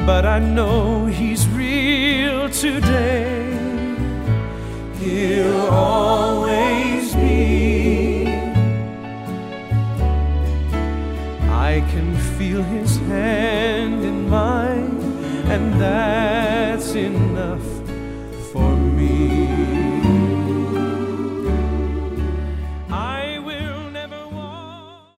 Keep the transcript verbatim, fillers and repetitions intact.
but I know He's real today. He'll always be. I can feel His hand in mine, and that's enough for me.